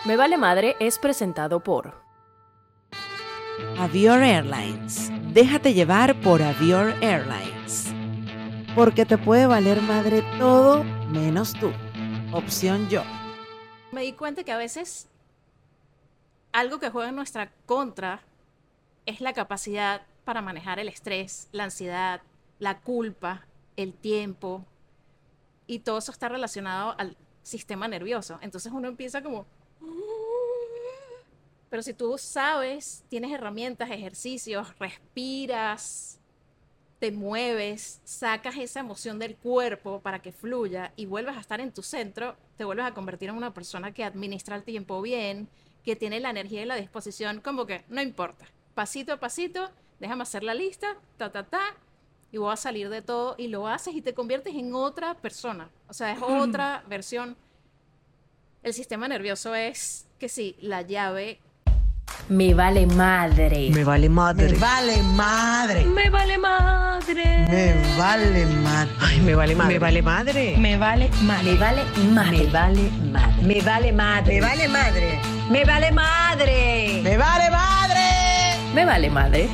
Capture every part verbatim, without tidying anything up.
Me Vale Madre es presentado por Avior Airlines. Déjate llevar por Avior Airlines. Porque te puede valer madre todo menos tú. Opción yo. Me di cuenta que a veces algo que juega en nuestra contra es la capacidad para manejar el estrés, la ansiedad, la culpa, el tiempo. Y todo eso está relacionado al sistema nervioso. Entonces uno empieza como... Pero si tú sabes, tienes herramientas, ejercicios, respiras, te mueves, sacas esa emoción del cuerpo para que fluya y vuelves a estar en tu centro, te vuelves a convertir en una persona que administra el tiempo bien, que tiene la energía y la disposición, como que no importa, pasito a pasito, déjame hacer la lista, ta, ta, ta, y voy a salir de todo, y lo haces y te conviertes en otra persona. O sea, es otra versión. El sistema nervioso es que sí, la llave... Me Vale Madre. Me vale madre. Me vale madre. Me Vale Madre. Me vale madre. Ay, me vale madre. Me vale madre. Me Vale Madre. Me Vale Madre. Me vale madre. Me vale madre. Me vale madre. Me Vale Madre. Me vale madre. Me Vale Madre.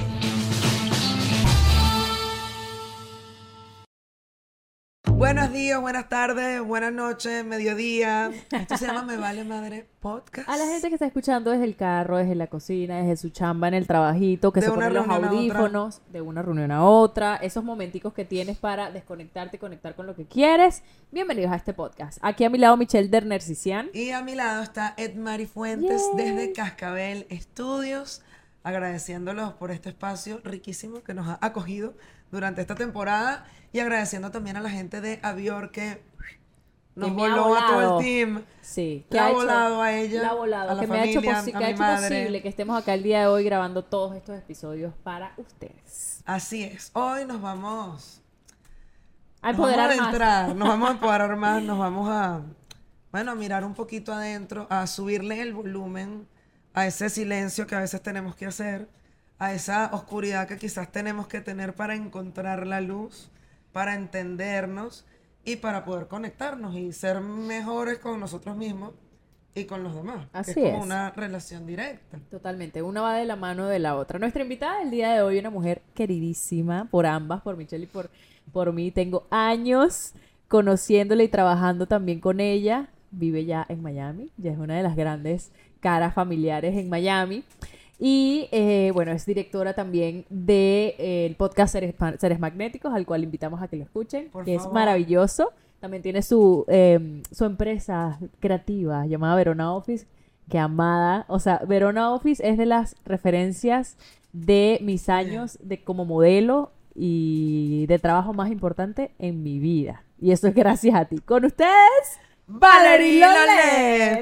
Buenos días, buenas tardes, buenas noches, mediodía. Esto se llama Me Vale Madre Podcast. A la gente que está escuchando desde el carro, desde la cocina, desde su chamba en el trabajito, que De se una ponen los reunión a audífonos, de una reunión a otra, esos momenticos que tienes para desconectarte y conectar con lo que quieres. Bienvenidos a este podcast. Aquí a mi lado Michelle Derner Cician. Y a mi lado está Edmari Fuentes Yay. desde Cascabel Estudios, agradeciéndolos por este espacio riquísimo que nos ha acogido durante esta temporada y agradeciendo también a la gente de Avior que nos Que me ha voló a todo volado. el team. Sí, Le ha volado a ella, la ha volado, a la que me ha hecho, familia, posi- a que ha mi hecho madre. posible que estemos acá el día de hoy grabando todos estos episodios para ustedes. Así es. Hoy nos vamos A Nos vamos empoderar a más. adentrar, nos vamos a empoderar más, nos vamos a, bueno, a mirar un poquito adentro, a subirle el volumen a ese silencio que a veces tenemos que hacer, a esa oscuridad que quizás tenemos que tener para encontrar la luz, para entendernos y para poder conectarnos y ser mejores con nosotros mismos y con los demás. Así que es como es. una relación directa. Totalmente, una va de la mano de la otra. Nuestra invitada del día de hoy, una mujer queridísima por ambas, por Michelle y por, por mí. Tengo años conociéndola y trabajando también con ella. Vive ya en Miami, ya es una de las grandes caras familiares en Miami. Y eh, bueno, es directora también del de, eh, podcast Seres, Seres Magnéticos, al cual invitamos a que lo escuchen, Por que es favor. maravilloso. También tiene su, eh, su empresa creativa llamada Verona Office, que amada. O sea, Verona Office es de las referencias de mis años de como modelo y de trabajo más importante en mi vida. Y eso es gracias a ti. Con ustedes, Valerie Lolet.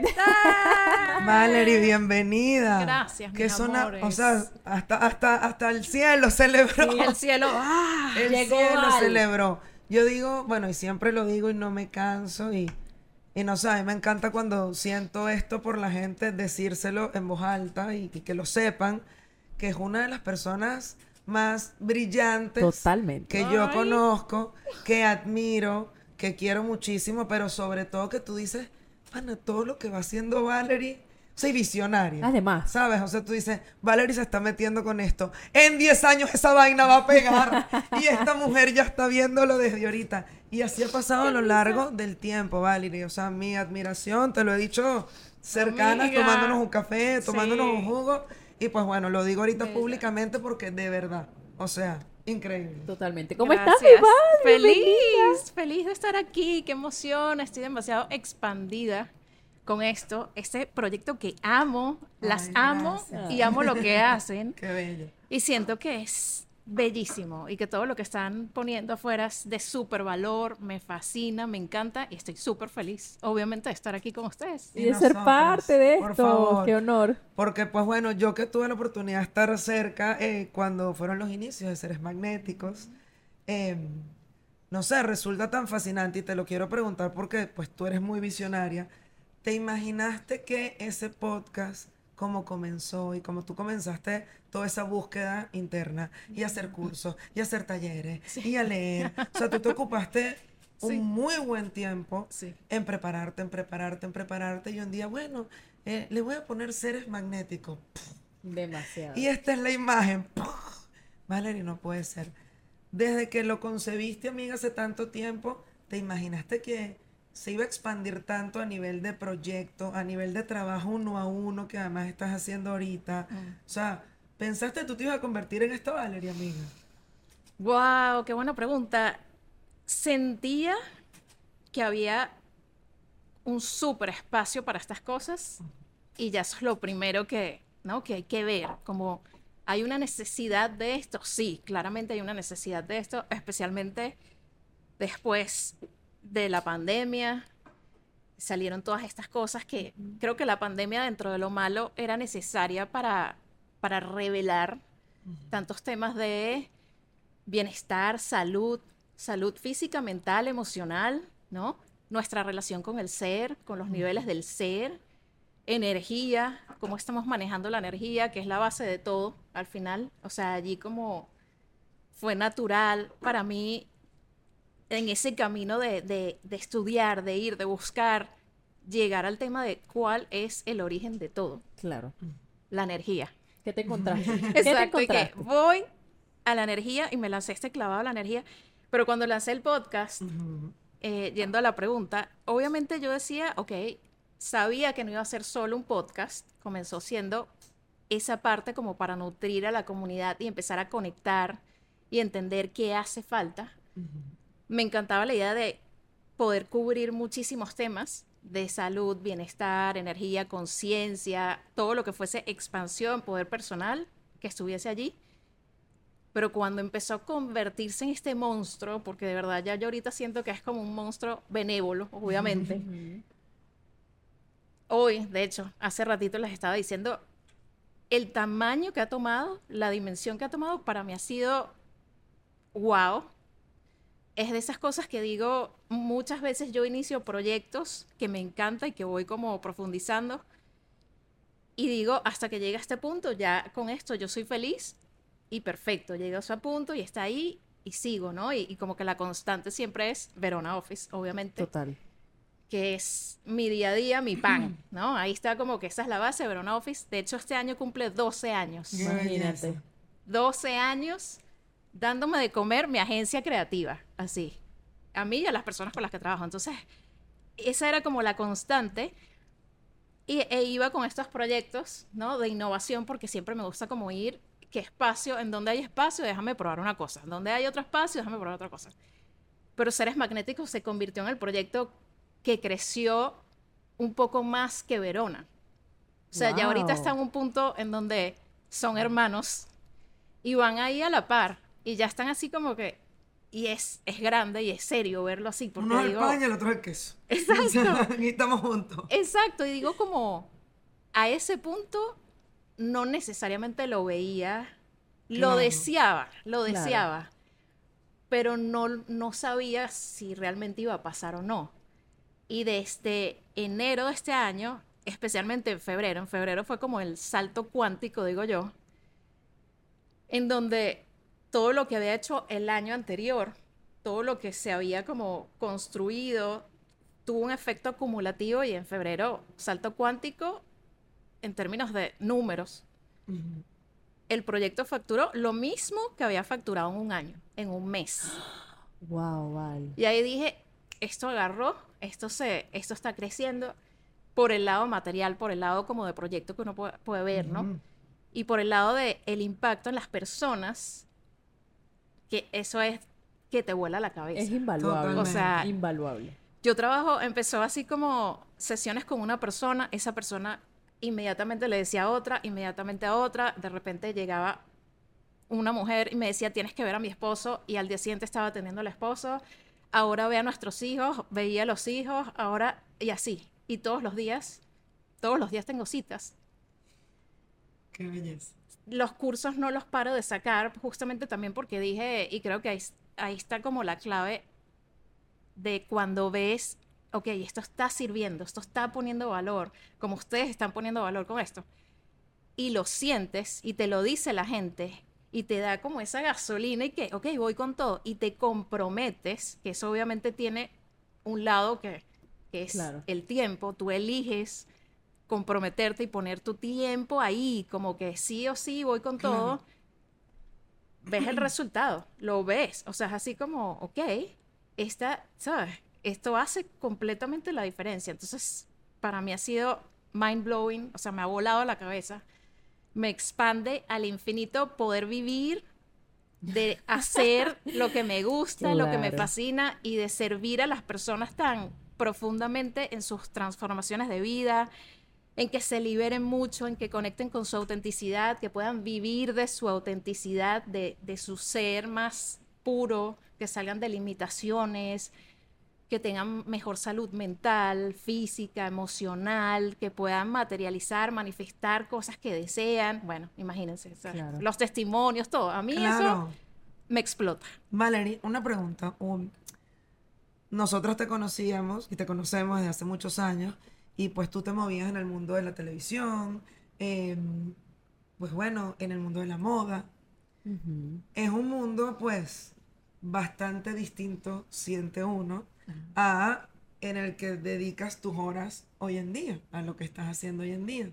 Valerie, bienvenida. Gracias, que mis sona- amores. O sea, hasta, hasta, hasta el cielo celebró. Y el cielo... ¡ah! El Llegó cielo Val. celebró. Yo digo, bueno, y siempre lo digo y no me canso y, y no sé, a mí me encanta cuando siento esto por la gente, decírselo en voz alta y, y que lo sepan, que es una de las personas más brillantes Totalmente. que yo Ay. conozco, que admiro, que quiero muchísimo, pero sobre todo que tú dices, pana, todo lo que va haciendo Valerie, soy visionaria. Además. ¿Sabes? O sea, tú dices, Valerie se está metiendo con esto. En diez años esa vaina va a pegar. Y esta mujer ya está viéndolo desde ahorita. Y así ha pasado a lo largo del tiempo, Valerie. O sea, mi admiración, te lo he dicho, cercanas, Amiga. tomándonos un café, tomándonos Sí. un jugo. Y pues bueno, lo digo ahorita Bella. públicamente porque de verdad, o sea, increíble. Totalmente. ¿Cómo estás, Gracias. mi Val? Bienvenida. Feliz, feliz de estar aquí. Qué emoción. Estoy demasiado expandida con esto. Este proyecto que amo, las Ay, amo gracias. y amo lo que hacen. Qué bello. Y siento que es bellísimo y que todo lo que están poniendo afuera es de súper valor. Me fascina, me encanta y estoy súper feliz, obviamente, de estar aquí con ustedes. Y de ser nosotras, parte de por esto. favor. Qué honor. Porque, pues bueno, yo que tuve la oportunidad de estar cerca eh, cuando fueron los inicios de Seres Magnéticos, eh, no sé, resulta tan fascinante y te lo quiero preguntar porque pues tú eres muy visionaria. ¿Te imaginaste que ese podcast, como comenzó y como tú comenzaste toda esa búsqueda interna y hacer cursos y hacer talleres y a leer? O sea, tú te ocupaste un Sí. muy buen tiempo Sí. en prepararte, en prepararte, en prepararte y un día, bueno, eh, le voy a poner seres magnéticos. Demasiado. Y esta es la imagen. Valerie, no puede ser. Desde que lo concebiste, amiga, hace tanto tiempo, ¿te imaginaste que se iba a expandir tanto a nivel de proyecto, a nivel de trabajo uno a uno, que además estás haciendo ahorita? Mm. O sea, ¿pensaste tú te ibas a convertir en esta Valerie, amiga? Wow, qué buena pregunta. Sentía que había un súper espacio para estas cosas y ya eso es lo primero que, ¿no? que hay que ver. Como hay una necesidad de esto, sí, claramente hay una necesidad de esto, especialmente después de la pandemia. Salieron todas estas cosas que creo que la pandemia, dentro de lo malo, era necesaria para, para revelar tantos temas de bienestar, salud, salud física, mental, emocional, ¿no? Nuestra relación con el ser, con los niveles del ser, energía, cómo estamos manejando la energía, que es la base de todo al final. O sea, allí como fue natural para mí en ese camino de, de, de estudiar, de ir, de buscar, llegar al tema de cuál es el origen de todo, Claro. la energía. ¿Qué te encontraste? ¿Qué te Exacto, y que encontraste? voy a la energía y me lancé este clavado a la energía, pero cuando lancé el podcast, eh, yendo a la pregunta, obviamente yo decía, ok, sabía que no iba a ser solo un podcast, comenzó siendo esa parte como para nutrir a la comunidad y empezar a conectar y entender qué hace falta. Me encantaba la idea de poder cubrir muchísimos temas de salud, bienestar, energía, conciencia, todo lo que fuese expansión, poder personal, que estuviese allí. Pero cuando empezó a convertirse en este monstruo, porque de verdad ya yo ahorita siento que es como un monstruo benévolo, obviamente. Hoy, de hecho, hace ratito les estaba diciendo, el tamaño que ha tomado, la dimensión que ha tomado, para mí ha sido wow. Es de esas cosas que digo, muchas veces yo inicio proyectos que me encanta y que voy como profundizando. Y digo, hasta que llegue a este punto, ya con esto yo soy feliz y perfecto. Llego a ese punto y está ahí y sigo, ¿no? Y, y como que la constante siempre es Verona Office, obviamente. Total. Que es mi día a día, mi pan, ¿no? Ahí está como que esa es la base de Verona Office. De hecho, este año cumple doce años. Imagínate. doce años dándome de comer mi agencia creativa, así. A mí y a las personas con las que trabajo. Entonces, esa era como la constante. Y, e iba con estos proyectos, ¿no? De innovación, porque siempre me gusta como ir, ¿qué espacio? En donde hay espacio, déjame probar una cosa. En donde hay otro espacio, déjame probar otra cosa. Pero Seres Magnéticos se convirtió en el proyecto que creció un poco más que Verona. O sea, ya ahorita Wow. está en un punto en donde son hermanos y van ahí a la par y ya están así como que, y es, es grande y es serio verlo así, porque Uno es el digo, pan y el otro es el queso. Exacto. Y estamos juntos. exacto, y digo como, a ese punto no necesariamente lo veía, lo Claro. deseaba, lo Claro. deseaba, pero no, no sabía si realmente iba a pasar o no. Y desde enero de este año, especialmente en febrero, en febrero fue como el salto cuántico, digo yo, en donde todo lo que había hecho el año anterior, todo lo que se había como construido, tuvo un efecto acumulativo y en febrero, salto cuántico en términos de números. El proyecto facturó lo mismo que había facturado en un año, en un mes. Wow, vale. Y ahí dije, esto agarró, esto, se, esto está creciendo por el lado material, por el lado como de proyecto que uno puede, puede ver, ¿no? Ujú. Y por el lado de el impacto en las personas, que eso es que te vuela la cabeza. Es invaluable. Totalmente. O sea, invaluable. yo trabajo, empezó así como sesiones con una persona, esa persona inmediatamente le decía a otra, inmediatamente a otra, de repente llegaba una mujer y me decía, tienes que ver a mi esposo, y al día siguiente estaba atendiendo al esposo, ahora ve a nuestros hijos, veía a los hijos, ahora, y así, y todos los días, todos los días tengo citas. Qué belleza. Los cursos no los paro de sacar, justamente también porque dije, y creo que ahí, ahí está como la clave de cuando ves, ok, esto está sirviendo, esto está poniendo valor, como ustedes están poniendo valor con esto, y lo sientes, y te lo dice la gente, y te da como esa gasolina, y que, ok, voy con todo, y te comprometes, que eso obviamente tiene un lado que, que es Claro. el tiempo, tú eliges comprometerte y poner tu tiempo ahí, como que sí o sí voy con todo, ves el resultado, lo ves. O sea, es así como, ok, esta, ¿sabes? Esto hace completamente la diferencia. Entonces, para mí ha sido mind blowing, o sea, me ha volado la cabeza. Me expande al infinito poder vivir, de hacer lo que me gusta, lo que me Claro. fascina y de servir a las personas tan profundamente en sus transformaciones de vida, en que se liberen mucho, en que conecten con su autenticidad, que puedan vivir de su autenticidad, de, de su ser más puro, que salgan de limitaciones, que tengan mejor salud mental, física, emocional, que puedan materializar, manifestar cosas que desean. Bueno, imagínense, o sea, Claro. los testimonios, todo. A mí Claro. eso me explota. Valerie, una pregunta. Um, nosotros te conocíamos y te conocemos desde hace muchos años y pues tú te movías en el mundo de la televisión, em, pues bueno, en el mundo de la moda. Ujú. Es un mundo pues bastante distinto, siente uno, a en el que dedicas tus horas hoy en día, a lo que estás haciendo hoy en día.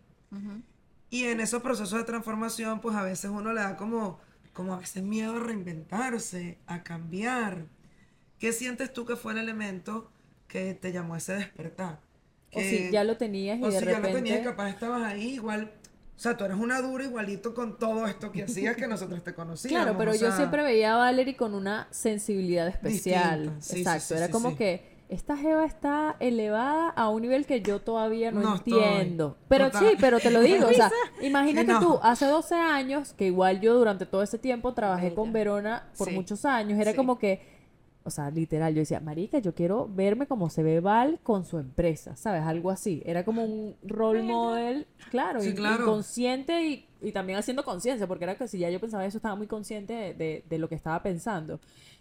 Y en esos procesos de transformación, pues a veces uno le da como, como a veces miedo a reinventarse, a cambiar. ¿Qué sientes tú que fue el elemento que te llamó a ese despertar? O Que- si ya lo tenías y o de si ya repente... lo tenías y capaz estabas ahí igual. O sea, tú eres una dura igualito con todo esto que hacías que nosotros te conocíamos. Claro, pero o yo sea, siempre veía a Valerie con una sensibilidad especial. Distinta, sí, sí, Exacto, sí, era sí, como sí. que esta jeva está elevada a un nivel que yo todavía no, No estoy. entiendo. Pero Total. sí, pero te lo digo, o sea, imagínate Sí, no. tú, hace doce años, que igual yo durante todo ese tiempo trabajé Bella. con Verona por Sí. muchos años, era Sí. como que, o sea, literal, yo decía, marica, yo quiero verme como se ve Val con su empresa, ¿sabes? Algo así. Era como un role model, claro, Sí, y- claro. inconsciente y, y también haciendo conciencia, porque era que si ya yo pensaba eso, estaba muy consciente de, de- de lo que estaba pensando.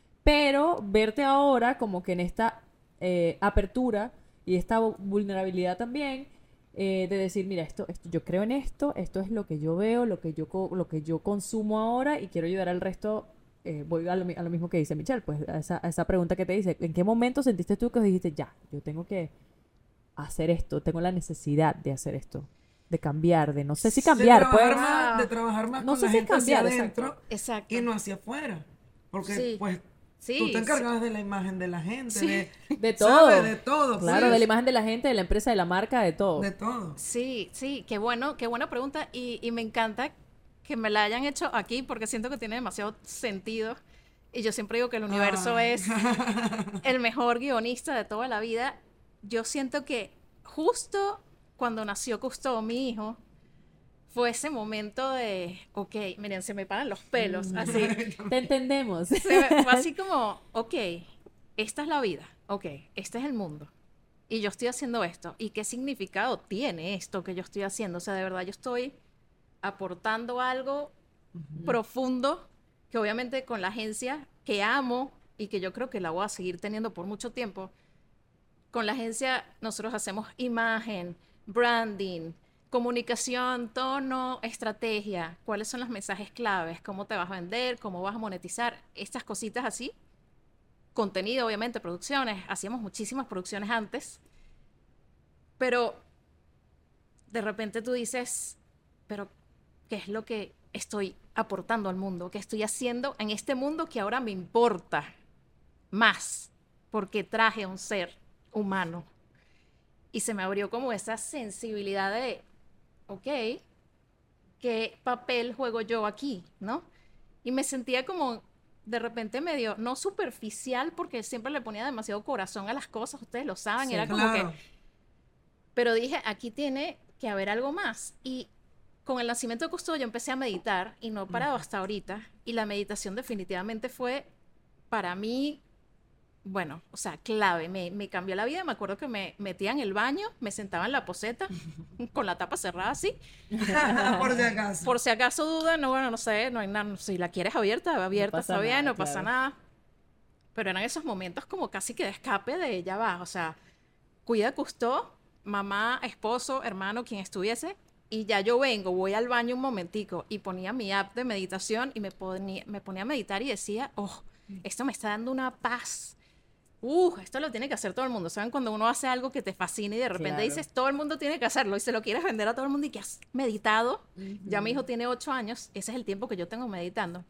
Pero verte ahora como que en esta eh, apertura y esta vu- vulnerabilidad también, eh, de decir, mira, esto, esto, yo creo en esto, esto es lo que yo veo, lo que yo, co- lo que yo consumo ahora y quiero ayudar al resto. Eh, voy a lo, mi- a lo mismo que dice Michelle, pues a esa, a esa pregunta que te dice, ¿en qué momento sentiste tú que dijiste, ya, yo tengo que hacer esto, tengo la necesidad de hacer esto, de cambiar, de no sé si de cambiar, trabajar pues, más, de trabajar más No con sé la si gente hacia cambiar, adentro Exacto. y no hacia afuera. Porque Sí. pues Sí, tú te sí. encargabas de la imagen de la gente, Sí. de, de todo, ¿sabes? De todo. claro, pues. de la imagen de la gente, de la empresa, de la marca, de todo. De todo. Sí, sí, qué bueno, qué buena pregunta y, y me encanta que me la hayan hecho aquí porque siento que tiene demasiado sentido y yo siempre digo que el universo Ay. es el mejor guionista de toda la vida. Yo siento que justo cuando nació Cousteau, mi hijo, fue ese momento de, ok, miren, se me paran los pelos, así. Te entendemos. Se me- fue así como, ok, esta es la vida, ok, este es el mundo. Y yo estoy haciendo esto. ¿Y qué significado tiene esto que yo estoy haciendo? O sea, de verdad yo estoy aportando algo profundo que obviamente con la agencia que amo y que yo creo que la voy a seguir teniendo por mucho tiempo. Con la agencia nosotros hacemos imagen, branding, comunicación, tono, estrategia, cuáles son los mensajes claves, cómo te vas a vender, cómo vas a monetizar, estas cositas así. Contenido, obviamente, producciones, hacíamos muchísimas producciones antes, pero de repente tú dices, pero ¿qué es lo que estoy aportando al mundo? ¿Qué estoy haciendo en este mundo que ahora me importa más? Porque traje a un ser humano. Y se me abrió como esa sensibilidad de, ok, ¿qué papel juego yo aquí? ¿No? Y me sentía como de repente medio, no superficial, porque siempre le ponía demasiado corazón a las cosas, ustedes lo saben, Sí, era como Claro. que... Pero dije, aquí tiene que haber algo más. Y con el nacimiento de Cousteau yo empecé a meditar y no he parado hasta ahorita. Y la meditación definitivamente fue, para mí, bueno, o sea, clave. Me, me cambió la vida. Me acuerdo que me metía en el baño, me sentaba en la poseta, con la tapa cerrada así. Por si acaso. Por si acaso duda, no, bueno, no sé, no hay nada. Si la quieres abierta, abierta, pasa está bien, nada, no pasa claro. nada. Pero eran esos momentos como casi que de escape de ella va. O sea, cuida a Cousteau, mamá, esposo, hermano, quien estuviese, y ya yo vengo, voy al baño un momentico y ponía mi app de meditación y me ponía, me ponía a meditar y decía, oh, esto me está dando una paz uh, esto lo tiene que hacer todo el mundo. ¿Saben? Cuando uno hace algo que te fascina y de repente Claro. dices, todo el mundo tiene que hacerlo y se lo quieres vender a todo el mundo y que has meditado. Ya mi hijo tiene ocho años, ese es el tiempo que yo tengo meditando.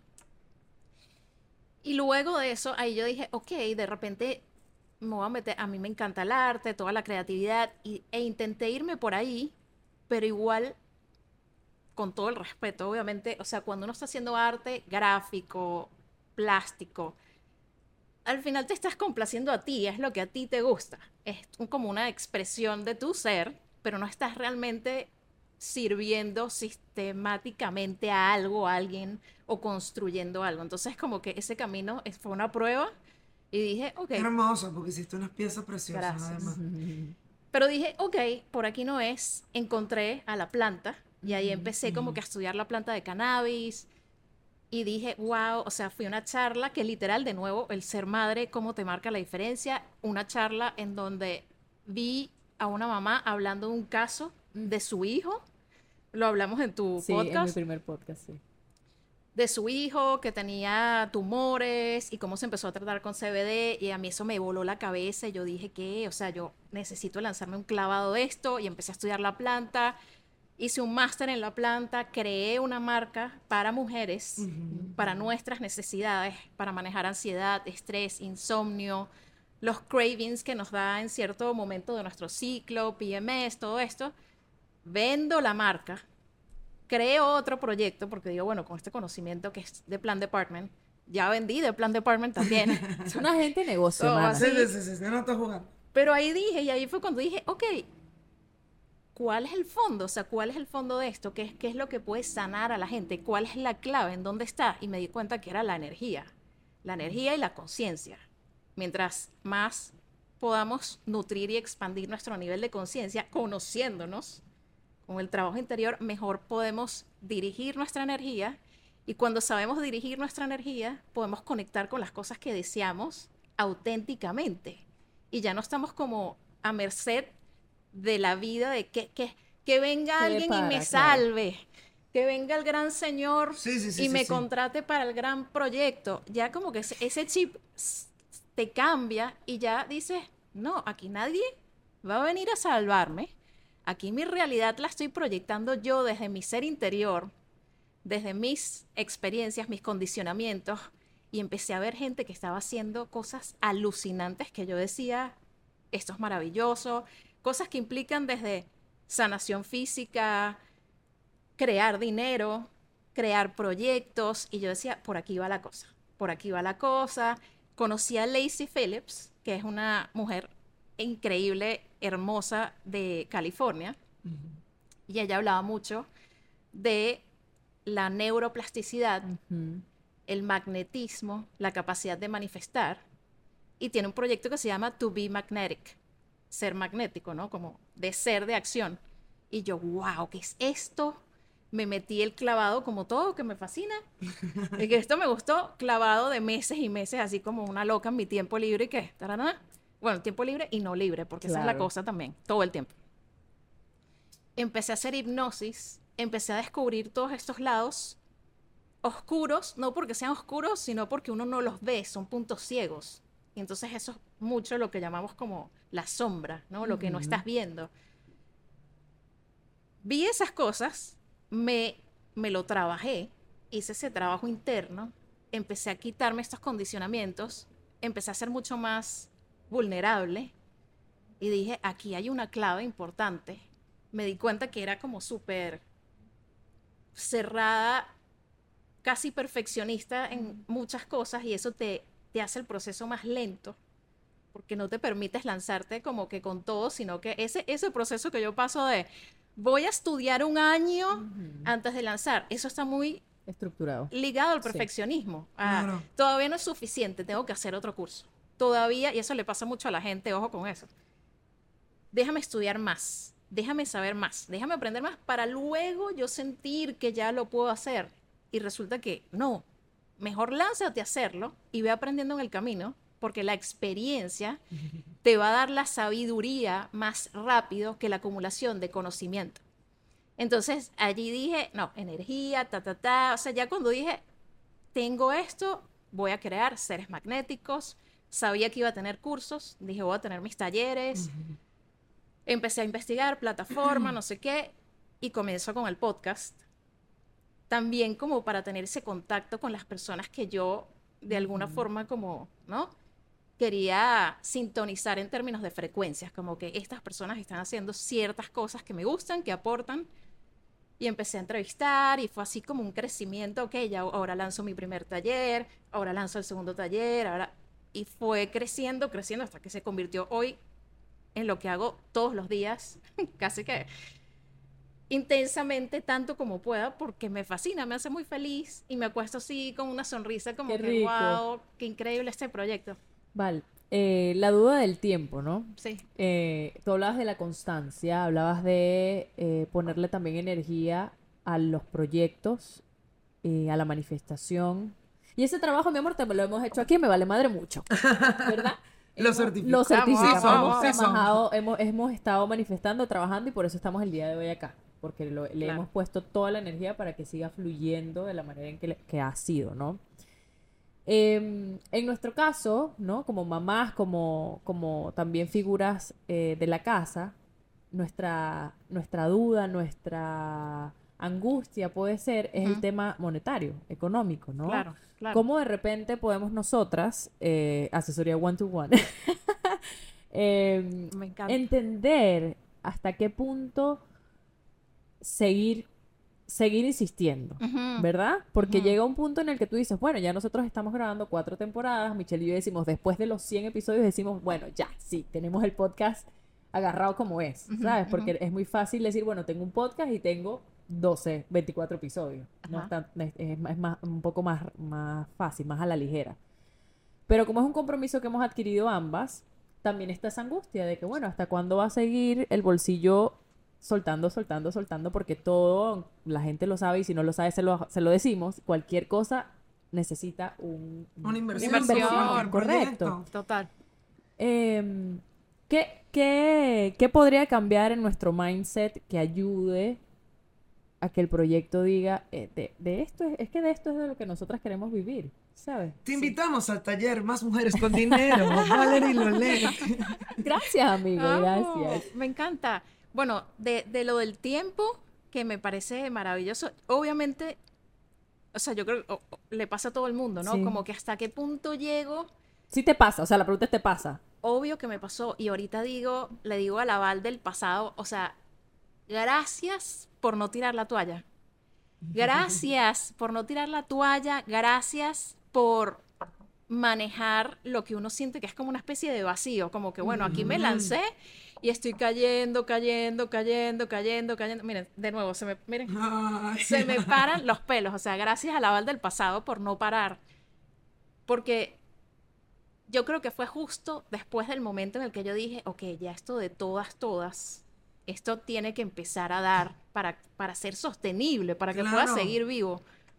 Y luego de eso, ahí yo dije, ok, de repente me voy a meter, a mí me encanta el arte, toda la creatividad, y, e intenté irme por ahí, pero igual, con todo el respeto, obviamente, o sea, cuando uno está haciendo arte gráfico, plástico, al final te estás complaciendo a ti, es lo que a ti te gusta. Es un- como una expresión de tu ser, pero no estás realmente sirviendo sistemáticamente a algo, a alguien, o construyendo algo. Entonces, como que ese camino es- fue una prueba y dije, ok, Hermoso, porque hiciste unas piezas preciosas, Gracias. además. pero dije, ok, por aquí no es. Encontré a la planta y ahí empecé como que a estudiar la planta de cannabis y dije, wow, o sea, fui a una charla que literal, de nuevo, el ser madre, cómo te marca la diferencia. Una charla en donde vi a una mamá hablando de un caso de su hijo. Lo hablamos en tu Sí, en mi podcast. primer podcast, sí. De su hijo que tenía tumores y cómo se empezó a tratar con C B D, y a mí eso me voló la cabeza y yo dije que, o sea, yo necesito lanzarme un clavado de esto, y empecé a estudiar la planta, hice un máster en la planta, creé una marca para mujeres, para nuestras necesidades, para manejar ansiedad, estrés, insomnio, los cravings que nos da en cierto momento de nuestro ciclo, P M S, todo esto. Vendo la marca, creo otro proyecto, porque digo, bueno, con este conocimiento que es de Plan Department, ya vendí de Plan Department también. Es una gente de negocio, Todo mana. así. Sí, sí, sí, sí, sí, no estoy jugando. Pero ahí dije, y ahí fue cuando dije, ok, ¿cuál es el fondo? O sea, ¿cuál es el fondo de esto? ¿Qué es, qué es lo que puede sanar a la gente? ¿Cuál es la clave? ¿En dónde está? Y me di cuenta que era la energía. La energía y la conciencia. Mientras más podamos nutrir y expandir nuestro nivel de conciencia, conociéndonos, con el trabajo interior, mejor podemos dirigir nuestra energía. Y cuando sabemos dirigir nuestra energía, podemos conectar con las cosas que deseamos auténticamente. Y ya no estamos como a merced de la vida, de que, que, que venga Que alguien y depara, me claro. salve, que venga el gran señor Sí, sí, sí, y sí, me sí. contrate para el gran proyecto. Ya como que ese, ese chip s- te cambia y ya dices, no, aquí nadie va a venir a salvarme. Aquí mi realidad la estoy proyectando yo desde mi ser interior, desde mis experiencias, mis condicionamientos, y empecé a ver gente que estaba haciendo cosas alucinantes que yo decía, esto es maravilloso, cosas que implican desde sanación física, crear dinero, crear proyectos, y yo decía, por aquí va la cosa, por aquí va la cosa. Conocí a Lacey Phillips, que es una mujer increíble, hermosa de California, y ella hablaba mucho de la neuroplasticidad, Ujú. el magnetismo, la capacidad de manifestar, y tiene un proyecto que se llama To Be Magnetic, ser magnético, ¿no? Como de ser, de acción. Y yo, wow, ¿qué es esto? Me metí el clavado, como todo, que me fascina. Y que esto me gustó, clavado de meses y meses, así como una loca en mi tiempo libre, y que, tarana. Bueno, tiempo libre y no libre, porque esa es la Claro. cosa también, todo el tiempo. Empecé a hacer hipnosis, empecé a descubrir todos estos lados oscuros, no porque sean oscuros, sino porque uno no los ve, son puntos ciegos. Y entonces eso es mucho lo que llamamos como la sombra, ¿no? Lo que no estás viendo. Vi esas cosas, me, me lo trabajé, hice ese trabajo interno, empecé a quitarme estos condicionamientos, empecé a ser mucho más vulnerable y dije, aquí hay una clave importante. Me di cuenta que era como súper cerrada, casi perfeccionista en muchas cosas, y eso te, te hace el proceso más lento, porque no te permites lanzarte como que con todo, sino que ese, ese proceso que yo paso de voy a estudiar un año antes de lanzar, eso está muy Estructurado. ligado al Sí. perfeccionismo. Ah, Claro. todavía no es suficiente, tengo que hacer otro curso. Todavía, y eso le pasa mucho a la gente, ojo con eso. Déjame estudiar más, déjame saber más, déjame aprender más para luego yo sentir que ya lo puedo hacer. Y resulta que no, mejor lánzate a hacerlo y ve aprendiendo en el camino, porque la experiencia te va a dar la sabiduría más rápido que la acumulación de conocimiento. Entonces allí dije, no, energía, ta, ta, ta. O sea, ya cuando dije, tengo esto, voy a crear seres magnéticos, sabía que iba a tener cursos, dije voy a tener mis talleres, empecé a investigar plataforma, no sé qué, y comienzo con el podcast. También como para tener ese contacto con las personas que yo de alguna forma como, ¿no? Quería sintonizar en términos de frecuencias, como que estas personas están haciendo ciertas cosas que me gustan, que aportan, y empecé a entrevistar y fue así como un crecimiento, ok, ya ahora lanzo mi primer taller, ahora lanzo el segundo taller, ahora... Y fue creciendo, creciendo hasta que se convirtió hoy en lo que hago todos los días, casi que intensamente, tanto como pueda, porque me fascina, me hace muy feliz y me acuesto así con una sonrisa como Qué que, rico. wow, qué increíble este proyecto. Vale, eh, la duda del tiempo, ¿no? Sí. Eh, tú hablabas de la constancia, hablabas de eh, ponerle también energía a los proyectos, eh, a la manifestación. Y ese trabajo, mi amor, también lo hemos hecho aquí, me vale madre mucho, ¿verdad? Lo Hemos- certificamos. Lo certificamos. Sí somos, hemos, sí somos. trabajado, hemos, hemos estado manifestando, trabajando y por eso estamos el día de hoy acá. Porque lo- le Claro. hemos puesto toda la energía para que siga fluyendo de la manera en que, le- que ha sido, ¿no? Eh, en nuestro caso, ¿no? Como mamás, como, como también figuras eh, de la casa, nuestra, nuestra duda, nuestra angustia puede ser, es el Ujú. tema monetario, económico, ¿no? Claro, claro. ¿Cómo de repente podemos nosotras, eh, asesoría one to one, eh, Me encanta. entender hasta qué punto seguir, seguir insistiendo, Ujú. ¿verdad? Porque Ujú. llega un punto en el que tú dices, bueno, ya nosotros estamos grabando cuatro temporadas, Michelle y yo decimos, después de los cien episodios decimos, bueno, ya, sí, tenemos el podcast agarrado como es, Ujú, ¿sabes? ujú. Porque es muy fácil decir, bueno, tengo un podcast y tengo doce, veinticuatro episodios. No Ajá. es, tan- es, es más- es más- un poco más, más fácil, más a la ligera. Pero como es un compromiso que hemos adquirido ambas, también está esa angustia de que, bueno, ¿hasta cuándo va a seguir el bolsillo soltando, soltando, soltando? Porque todo, la gente lo sabe y si no lo sabe, se lo, se lo decimos. Cualquier cosa necesita un, Una inversión. Inversión, un correcto. proyecto. Total. Em, ¿qué, qué, qué podría cambiar en nuestro mindset que ayude a que el proyecto diga, eh, de, de esto es, es que de esto es de lo que nosotras queremos vivir, ¿sabes? Te invitamos al taller Más Mujeres con Dinero, Valerie Lolet. Gracias, amigo, Amo, gracias. Me encanta. Bueno, de, de lo del tiempo, que me parece maravilloso, obviamente, o sea, yo creo que o- o- le pasa a todo el mundo, ¿no? Sí. Como que hasta qué punto llego, Sí te pasa, o sea, la pregunta es, ¿te pasa? obvio que me pasó, y ahorita digo, le digo a la Val del pasado, o sea, gracias por no tirar la toalla. Gracias por no tirar la toalla, gracias por manejar lo que uno siente que es como una especie de vacío, como que bueno, aquí me lancé y estoy cayendo, cayendo, cayendo, cayendo, cayendo. Miren, de nuevo, se me, miren, Ay. se me paran los pelos, o sea, gracias a la Val del pasado por no parar, porque yo creo que fue justo después del momento en el que yo dije, ok, ya esto de todas, todas, esto tiene que empezar a dar para, para ser sostenible, para que pueda Claro. seguir vivo.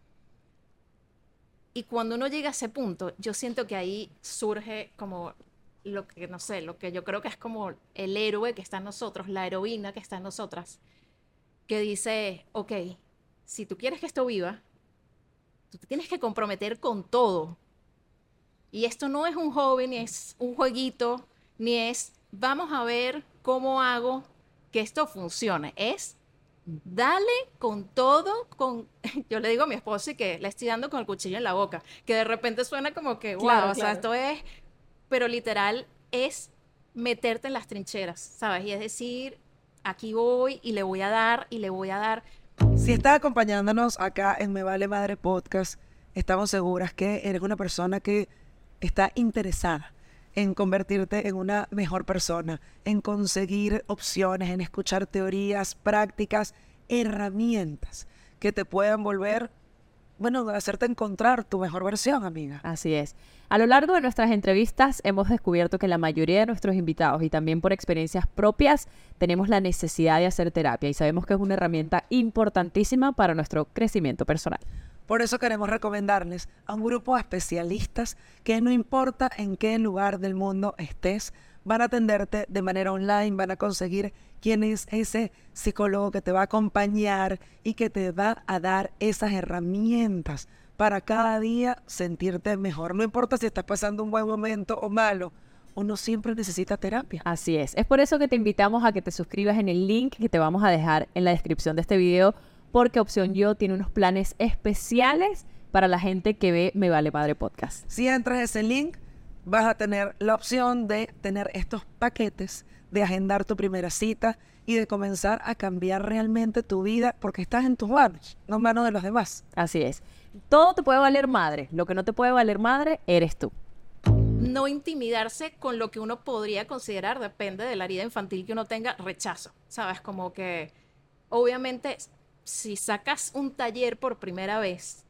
Y cuando uno llega a ese punto, yo siento que ahí surge como lo que, no sé, lo que yo creo que es como el héroe que está en nosotros, la heroína que está en nosotras, que dice, ok, si tú quieres que esto viva, tú te tienes que comprometer con todo. Y esto no es un hobby, ni es un jueguito, ni es, vamos a ver cómo hago que esto funcione. Es, dale con todo, con... Yo le digo a mi esposo y que le estoy dando con el cuchillo en la boca, que de repente suena como que, wow, Claro, o sea, claro. esto es... Pero literal es meterte en las trincheras, ¿sabes? Y es decir, aquí voy y le voy a dar y le voy a dar. Si estás acompañándonos acá en Me Vale Madre Podcast, estamos seguras que eres una persona que está interesada en convertirte en una mejor persona, en conseguir opciones, en escuchar teorías, prácticas, herramientas que te puedan volver, bueno, hacerte encontrar tu mejor versión, amiga. Así es. A lo largo de nuestras entrevistas hemos descubierto que la mayoría de nuestros invitados y también por experiencias propias tenemos la necesidad de hacer terapia y sabemos que es una herramienta importantísima para nuestro crecimiento personal. Por eso queremos recomendarles a un grupo de especialistas que no importa en qué lugar del mundo estés, van a atenderte de manera online, van a conseguir quién es ese psicólogo que te va a acompañar y que te va a dar esas herramientas para cada día sentirte mejor. No importa si estás pasando un buen momento o malo, uno siempre necesita terapia. Así es. Es por eso que te invitamos a que te suscribas en el link que te vamos a dejar en la descripción de este video, porque Opción Yo tiene unos planes especiales para la gente que ve Me Vale Madre Podcast. Si entras a ese link, vas a tener la opción de tener estos paquetes, de agendar tu primera cita y de comenzar a cambiar realmente tu vida, porque estás en tus manos, no en manos de los demás. Así es. Todo te puede valer madre. Lo que no te puede valer madre, eres tú. No intimidarse con lo que uno podría considerar, depende de la herida infantil que uno tenga, rechazo. ¿Sabes? Como que, obviamente, si sacas un taller por primera vez,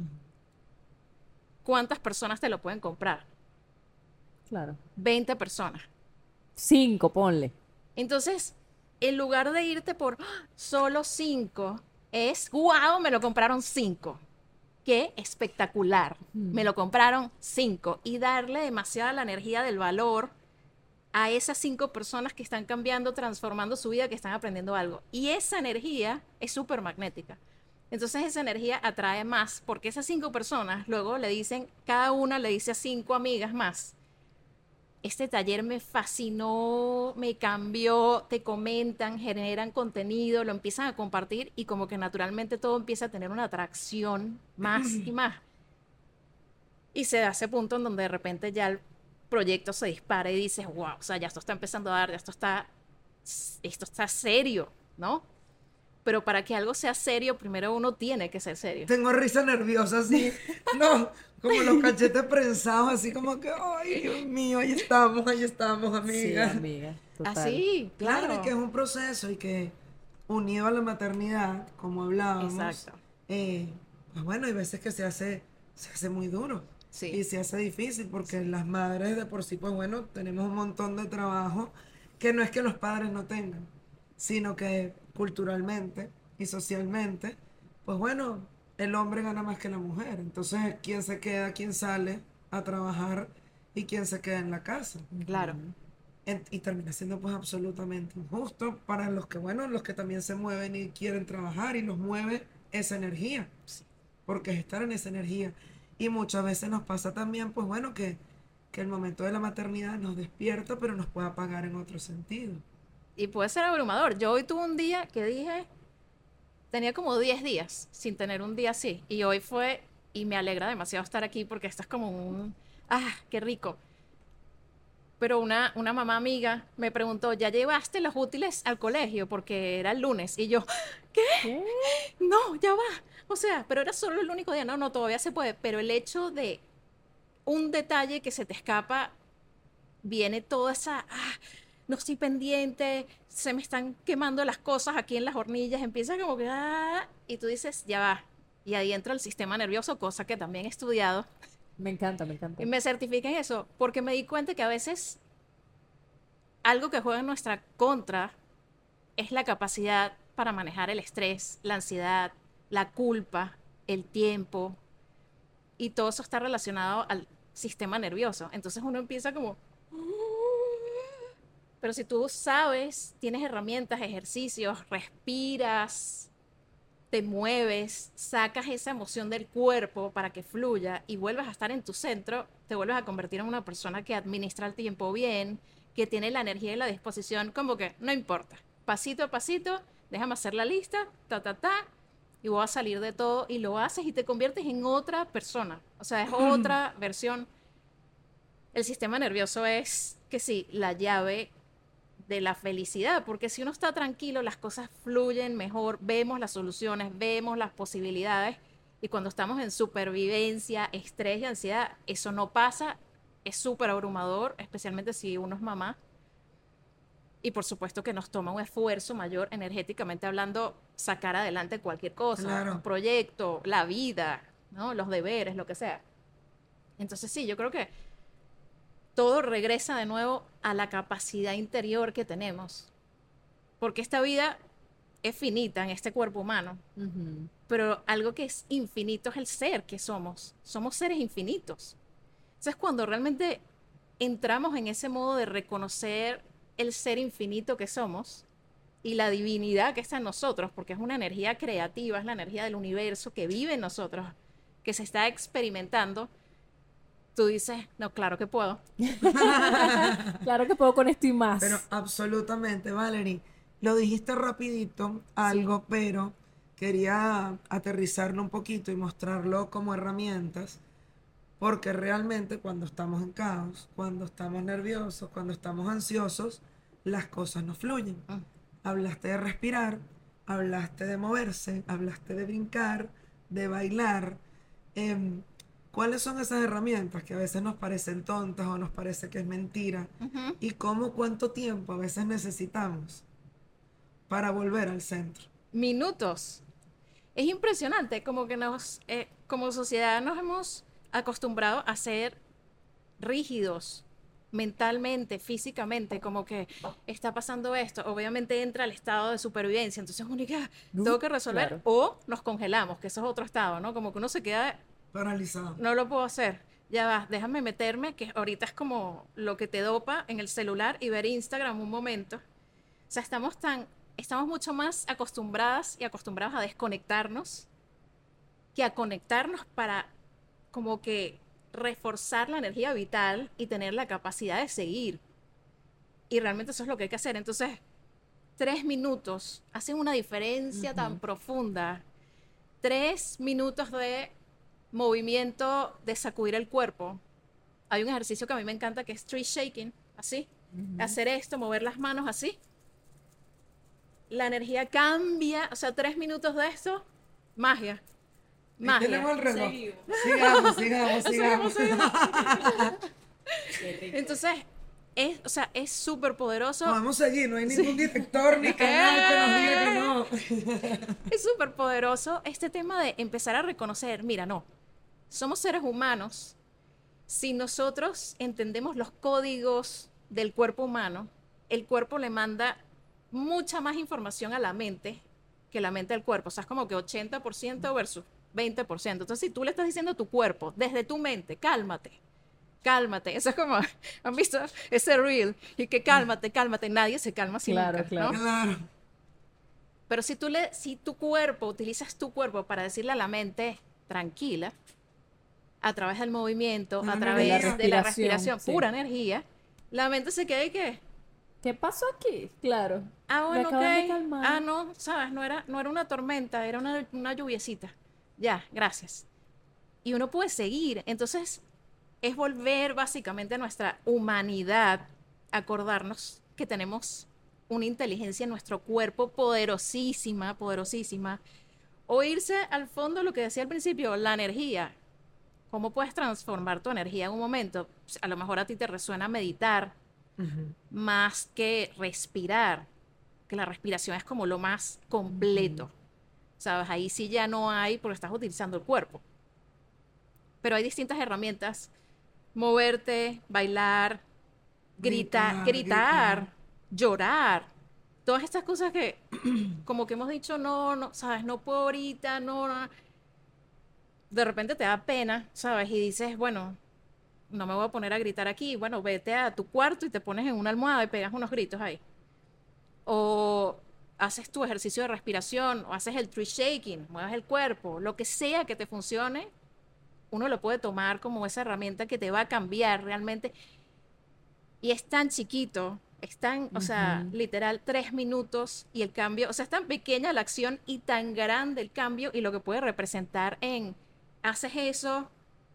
¿cuántas personas te lo pueden comprar? Claro. veinte personas. Cinco, ponle. Entonces, en lugar de irte por ¡ah! Solo cinco, es ¡guau! Me lo compraron cinco. ¡Qué espectacular! Mm. Me lo compraron cinco. Y darle demasiada la energía del valor a esas cinco personas que están cambiando, transformando su vida, que están aprendiendo algo. Y esa energía es súper magnética. Entonces esa energía atrae más, porque esas cinco personas luego le dicen, cada una le dice a cinco amigas más, este taller me fascinó, me cambió, te comentan, generan contenido, lo empiezan a compartir y como que naturalmente todo empieza a tener una atracción más y más. Y se da ese punto en donde de repente ya el proyecto se dispara y dices, wow, o sea, ya esto está empezando a dar, ya esto está, esto está serio, ¿no? Pero para que algo sea serio, primero uno tiene que ser serio. Tengo risa nerviosa así, no, como los cachetes prensados, así como que, ay, Dios mío, ahí estamos, ahí estamos, amiga. Sí, amiga. Total. Así, Claro, claro. y que es un proceso y que unido a la maternidad, como hablábamos, Exacto. eh, pues bueno, hay veces que se hace, se hace muy duro. Sí. Y se hace difícil porque las madres de por sí, pues bueno, tenemos un montón de trabajo que no es que los padres no tengan, sino que culturalmente y socialmente, pues bueno, el hombre gana más que la mujer. Entonces, ¿quién se queda, quién sale a trabajar y quién se queda en la casa? Claro. En- y termina siendo pues absolutamente injusto para los que, bueno, los que también se mueven y quieren trabajar y los mueve esa energía, porque es estar en esa energía. Y muchas veces nos pasa también, pues bueno, que, que el momento de la maternidad nos despierta, pero nos puede apagar en otro sentido. Y puede ser abrumador. Yo hoy tuve un día que dije, tenía como diez días sin tener un día así. Y hoy fue, y me alegra demasiado estar aquí porque esto es como un, ah, qué rico. Pero una, una mamá amiga me preguntó, ¿ya llevaste los útiles al colegio? Porque era el lunes. Y yo, ¿qué? ¿Qué? No, ya va. O sea, pero era solo el único día. No, no, todavía se puede. Pero el hecho de un detalle que se te escapa, viene toda esa, ah, no estoy pendiente, se me están quemando las cosas aquí en las hornillas, empieza como que, ah, y tú dices, ya va. Y ahí entra el sistema nervioso, cosa que también he estudiado. Me encanta, me encanta. Y me certifiqué en eso, porque me di cuenta que a veces algo que juega en nuestra contra es la capacidad para manejar el estrés, la ansiedad, la culpa, el tiempo, y todo eso está relacionado al sistema nervioso. Entonces uno empieza como... Pero si tú sabes, tienes herramientas, ejercicios, respiras, te mueves, sacas esa emoción del cuerpo para que fluya y vuelves a estar en tu centro, te vuelves a convertir en una persona que administra el tiempo bien, que tiene la energía y la disposición, como que no importa, pasito a pasito, déjame hacer la lista, ta, ta, ta, y voy a salir de todo, y lo haces y te conviertes en otra persona, o sea, es otra versión. El sistema nervioso es, que sí, la llave de la felicidad, porque si uno está tranquilo, las cosas fluyen mejor, vemos las soluciones, vemos las posibilidades, y cuando estamos en supervivencia, estrés y ansiedad, eso no pasa, es súper abrumador, especialmente si uno es mamá, y por supuesto que nos toma un esfuerzo mayor, energéticamente hablando, sacar adelante cualquier cosa, Claro. un proyecto, la vida, ¿no? Los deberes, lo que sea. Entonces sí, yo creo que todo regresa de nuevo a la capacidad interior que tenemos. Porque esta vida es finita en este cuerpo humano, Ujú. pero algo que es infinito es el ser que somos. Somos seres infinitos. Entonces, cuando realmente entramos en ese modo de reconocer el ser infinito que somos y la divinidad que está en nosotros, porque es una energía creativa, es la energía del universo que vive en nosotros, que se está experimentando, tú dices, no, claro que puedo. Claro que puedo con esto y más. Pero absolutamente, Valerie. Lo dijiste rapidito, algo, pero quería aterrizarlo un poquito y mostrarlo como herramientas, porque realmente cuando estamos en caos, cuando estamos nerviosos, cuando estamos ansiosos, las cosas no fluyen. Ah. Hablaste de respirar, hablaste de moverse, hablaste de brincar, de bailar. Em, ¿Cuáles son esas herramientas que a veces nos parecen tontas o nos parece que es mentira? Ujú. ¿Y cómo, cuánto tiempo a veces necesitamos para volver al centro? Minutos. Es impresionante, como que nos, eh, como sociedad nos hemos acostumbrado a ser rígidos mentalmente, físicamente, como que está pasando esto, obviamente entra el estado de supervivencia, entonces uno dice, "Ah, tengo que resolver", claro. o nos congelamos, que eso es otro estado, ¿no? Como que uno se queda, Paralizado. no lo puedo hacer, ya va, déjame meterme, que ahorita es como lo que te dopa en el celular y ver Instagram un momento. O sea, estamos tan, estamos mucho más acostumbradas y acostumbrados a desconectarnos que a conectarnos para como que reforzar la energía vital y tener la capacidad de seguir. Y realmente eso es lo que hay que hacer. Entonces, tres minutos hacen una diferencia tan profunda. Tres minutos de movimiento, de sacudir el cuerpo. Hay un ejercicio que a mí me encanta que es tree shaking, así. Hacer esto, mover las manos así. La energía cambia, o sea, tres minutos de esto, magia. Ahí Magia. tenemos el reloj. Sigamos, sigamos, sigamos. Entonces, es, o sea, es súper poderoso. Podemos seguir, no hay ningún director ni canal que nos diga que no. Es súper poderoso este tema de empezar a reconocer, mira, no, somos seres humanos. Si nosotros entendemos los códigos del cuerpo humano, el cuerpo le manda mucha más información a la mente que la mente al cuerpo. O sea, es como que ochenta por ciento versus veinte por ciento. Entonces, si tú le estás diciendo a tu cuerpo, desde tu mente, cálmate, cálmate. Eso es como, ¿han visto ese reel? Y que cálmate, cálmate. Nadie se calma sin Claro, nunca, claro. ¿no? Claro. Pero si tú le, si tu cuerpo, utilizas tu cuerpo para decirle a la mente, tranquila, a través del movimiento, La a través energía. de la respiración, respiración, sí. pura energía, la mente se queda y que, ¿Qué pasó aquí? Claro. ah, Me bueno, ok, acaban de calmar. ah, no, sabes, no era, no era una tormenta, era una, una lluviecita. Ya, gracias. Y uno puede seguir. Entonces, es volver básicamente a nuestra humanidad, acordarnos que tenemos una inteligencia en nuestro cuerpo poderosísima, poderosísima. O irse al fondo, lo que decía al principio, la energía. ¿Cómo puedes transformar tu energía en un momento? A lo mejor a ti te resuena meditar más que respirar, que la respiración es como lo más completo. ¿Sabes? Ahí sí ya no hay, porque estás utilizando el cuerpo. Pero hay distintas herramientas. Moverte, bailar, gritar, Gritar, gritar, gritar. llorar. Todas estas cosas que, como que hemos dicho, no, no, ¿sabes? No puedo ahorita, no, no. De repente te da pena, ¿sabes? Y dices, bueno, no me voy a poner a gritar aquí. Bueno, vete a tu cuarto y te pones en una almohada y pegas unos gritos ahí. O haces tu ejercicio de respiración, o haces el tree shaking, mueves el cuerpo, lo que sea que te funcione, uno lo puede tomar como esa herramienta que te va a cambiar realmente. Y es tan chiquito, es tan, o sea, literal, tres minutos y el cambio, o sea, es tan pequeña la acción y tan grande el cambio y lo que puede representar en, haces eso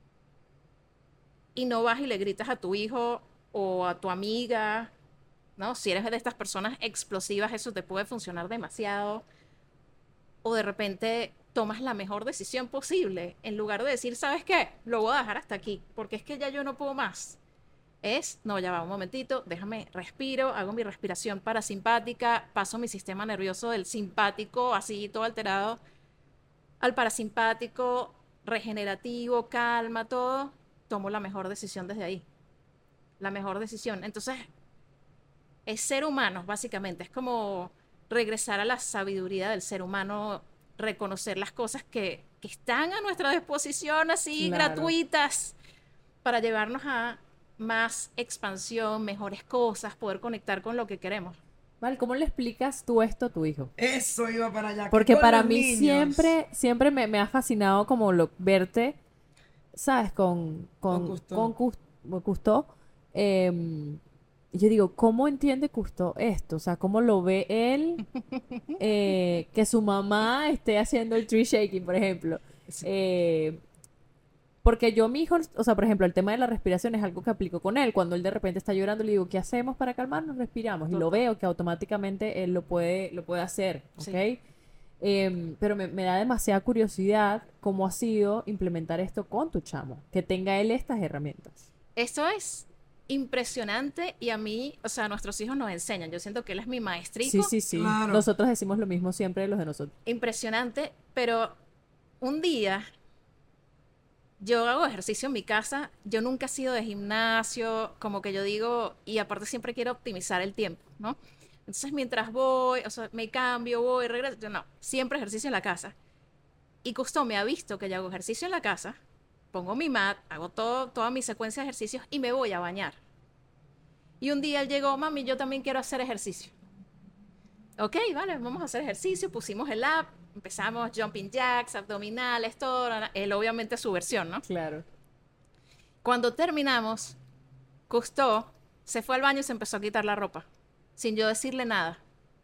y no vas y le gritas a tu hijo o a tu amiga, ¿no? Si eres de estas personas explosivas, eso te puede funcionar demasiado. O de repente tomas la mejor decisión posible, en lugar de decir, ¿sabes qué? Lo voy a dejar hasta aquí, porque es que ya yo no puedo más. Es, no, ya va, un momentito, déjame, respiro, hago mi respiración parasimpática, paso mi sistema nervioso del simpático, así todo alterado, al parasimpático, regenerativo, calma, todo, tomo la mejor decisión desde ahí. La mejor decisión. Entonces, es ser humanos, básicamente. Es como regresar a la sabiduría del ser humano, reconocer las cosas que, que están a nuestra disposición, así, Claro. gratuitas, para llevarnos a más expansión, mejores cosas, poder conectar con lo que queremos. Vale, ¿cómo le explicas tú esto a tu hijo? Eso iba para allá. que Porque con para los mí niños- siempre, siempre me, me ha fascinado como lo, verte, ¿sabes? Con, con, Con Cousteau. con Cus- con Cousteau. Em, y yo digo, ¿cómo entiende Cousteau esto? O sea, ¿cómo lo ve él? eh, que su mamá esté haciendo el tree shaking, por ejemplo. Eh, porque yo, mi hijo, o sea, por ejemplo, el tema de la respiración es algo que aplico con él. Cuando él de repente está llorando, le digo, ¿qué hacemos para calmarnos? Respiramos. Y lo Total. veo que automáticamente él lo puede, lo puede hacer, ¿ok? Sí. Em, pero me, me da demasiada curiosidad cómo ha sido implementar esto con tu chamo. Que tenga él estas herramientas. Esto es impresionante y a mí, o sea, nuestros hijos nos enseñan. Yo siento que él es mi maestrico. Sí, sí, sí. Claro. Nosotros decimos lo mismo siempre de los de nosotros. Impresionante, pero un día yo hago ejercicio en mi casa, yo nunca he sido de gimnasio, como que yo digo, y aparte siempre quiero optimizar el tiempo, ¿no? Entonces mientras voy, o sea, me cambio, voy, regreso, yo no, siempre ejercicio en la casa. Y Cousteau me ha visto que yo hago ejercicio en la casa, pongo mi mat, hago todo, toda mi secuencia de ejercicios y me voy a bañar. Y un día él llegó, mami, yo también quiero hacer ejercicio. Ok, vale, vamos a hacer ejercicio, pusimos el app, empezamos jumping jacks, abdominales, todo, na, na. Él obviamente su versión, ¿no? Claro. Cuando terminamos, Cousteau se fue al baño y se empezó a quitar la ropa, sin yo decirle nada.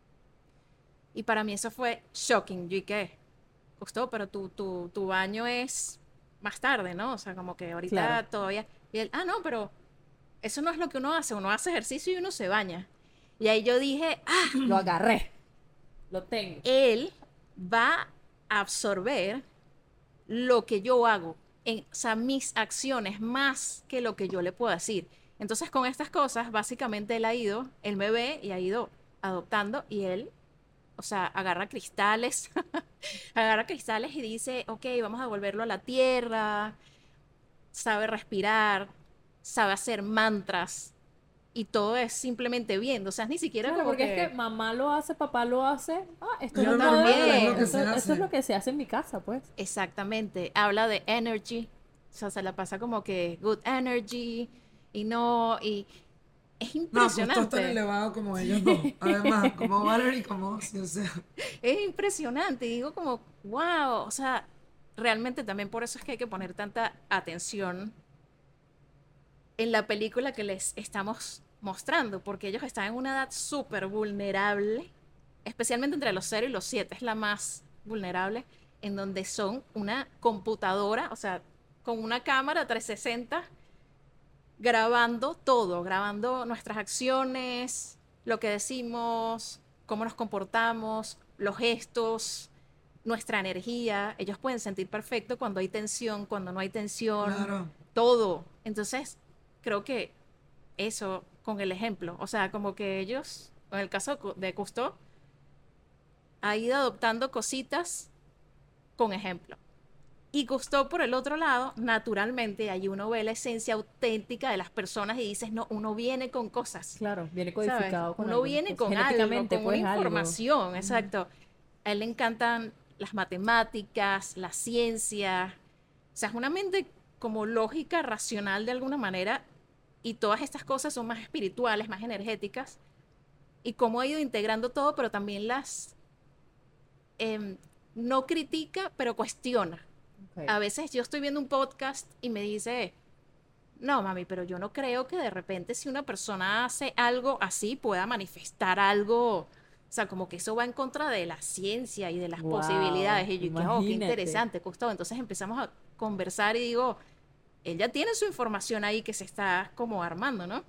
Y para mí eso fue shocking. Yo, ¿y qué? Cousteau, pero tu, tu, tu baño es más tarde, ¿no? O sea, como que ahorita Claro. todavía... Y él, ah, no, pero eso no es lo que uno hace. Uno hace ejercicio y uno se baña. Y ahí yo dije, ah, Lo agarré. Lo tengo. él va a absorber lo que yo hago, en, o sea, mis acciones más que lo que yo le puedo decir. Entonces, con estas cosas, básicamente él ha ido, él me ve y ha ido adoptando y él, o sea, agarra cristales, agarra cristales y dice, ok, vamos a volverlo a la tierra, sabe respirar, sabe hacer mantras y todo es simplemente viendo, o sea, es ni siquiera Claro, como porque que... es que mamá lo hace, papá lo hace. Ah, esto Yo es lo también, normal. es lo que Eso, se eso hace. es lo que se hace en mi casa, pues. Exactamente, habla de energy, o sea, se la pasa como que good energy y no, y es No, pues todo impresionante, tan elevado como ellos dos. Además, como Valerie y como Ozzy, o sea. es impresionante, y digo como, wow, o sea, realmente también por eso es que hay que poner tanta atención en la película que les estamos mostrando, porque ellos están en una edad súper vulnerable, especialmente entre los cero y los siete, es la más vulnerable, en donde son una computadora, o sea, con una cámara trescientos sesenta, grabando todo, grabando nuestras acciones, lo que decimos, cómo nos comportamos, los gestos, nuestra energía. Ellos pueden sentir perfecto cuando hay tensión, cuando no hay tensión, Claro. todo. Entonces, creo que eso con el ejemplo, o sea, como que ellos, en el caso de Cousteau, ha ido adoptando cositas con ejemplo. Y Cousteau, por el otro lado, naturalmente, allí uno ve la esencia auténtica de las personas y dices, no, uno viene con cosas. Claro, viene ¿sabes? codificado con Uno algunas viene cosas. con algo, Genéticamente, con pues, una algo. información, exacto. A él le encantan las matemáticas, la ciencia. O sea, es una mente como lógica, racional de alguna manera, y todas estas cosas son más espirituales, más energéticas. Y cómo ha ido integrando todo, pero también las em, no critica, pero cuestiona. Ok. A veces yo estoy viendo un podcast y me dice, no, mami, pero yo no creo que de repente si una persona hace algo así pueda manifestar algo, o sea, como que eso va en contra de la ciencia y de las Wow, posibilidades. Y yo, que, oh, qué imagínate. interesante, Gustavo. Entonces empezamos a conversar y digo, él ya tiene su información ahí que se está como armando, ¿no?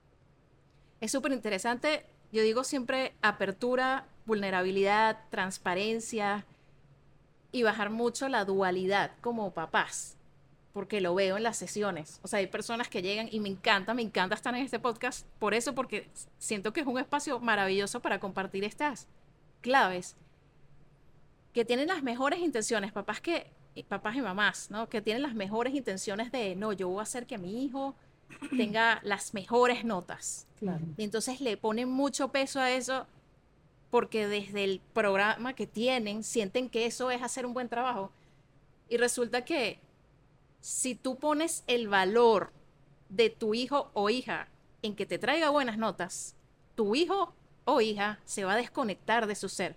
Es súper interesante. Yo digo siempre apertura, vulnerabilidad, transparencia y bajar mucho la dualidad como papás, porque lo veo en las sesiones. O sea, hay personas que llegan y me encanta, me encanta estar en este podcast por eso, porque siento que es un espacio maravilloso para compartir estas claves, que tienen las mejores intenciones, papás que papás y mamás, ¿no? Que tienen las mejores intenciones de, no, yo voy a hacer que mi hijo tenga las mejores notas. Claro. Y entonces le ponen mucho peso a eso porque desde el programa que tienen sienten que eso es hacer un buen trabajo. Y resulta que si tú pones el valor de tu hijo o hija en que te traiga buenas notas, tu hijo o hija se va a desconectar de su ser